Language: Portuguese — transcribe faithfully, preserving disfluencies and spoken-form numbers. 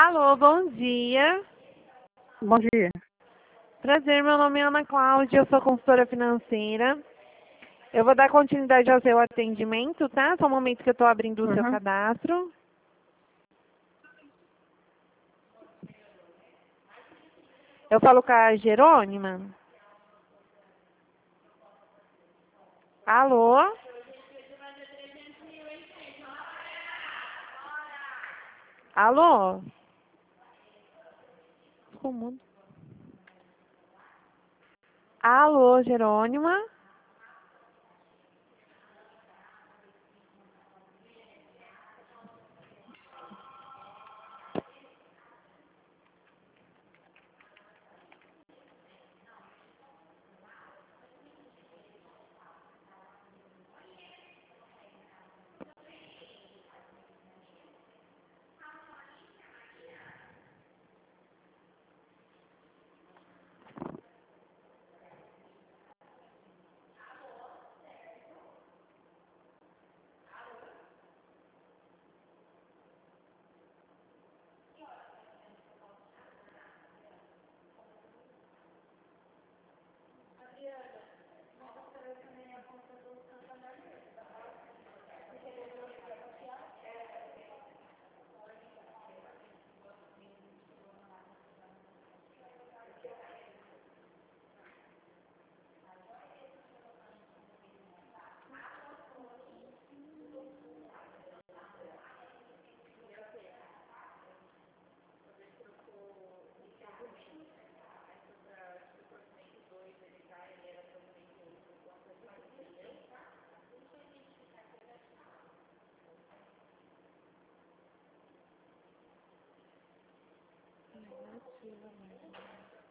Alô, bom dia. Bom dia. Prazer, meu nome é Ana Cláudia, eu sou consultora financeira. Eu vou dar continuidade ao seu atendimento, tá? Só um momento que eu estou abrindo o seu Uhum. cadastro. Eu falo com a Jerônima. Alô? Alô? Ficou mudo. Alô, Jerônima? Negativa,